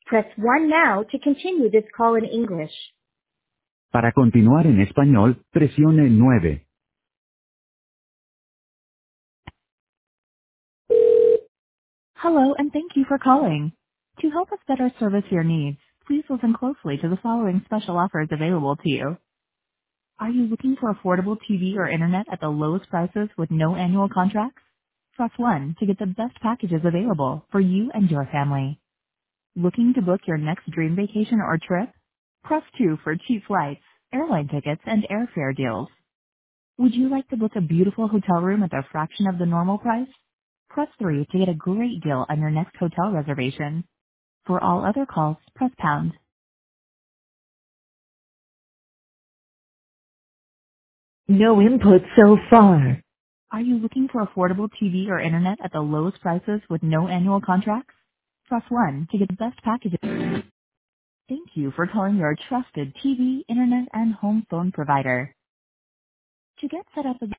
Press 1 now to continue this call in English. Para continuar en español, presione 9. Hello, and thank you for calling. To help us better service your needs, please listen closely to the following special offers available to you. Are you looking for affordable TV or internet at the lowest prices with no annual contracts? Press 1 to get the best packages available for you and your family. Looking to book your next dream vacation or trip? Press 2 for cheap flights, airline tickets, and airfare deals. Would you like to book a beautiful hotel room at a fraction of the normal price? Press 3 to get a great deal on your next hotel reservation. For all other calls, press pound. No input so far. Are you looking for affordable TV or internet at the lowest prices with no annual contracts? Press 1 to get the best packages. Thank you for calling your trusted TV, internet, and home phone provider. To get set up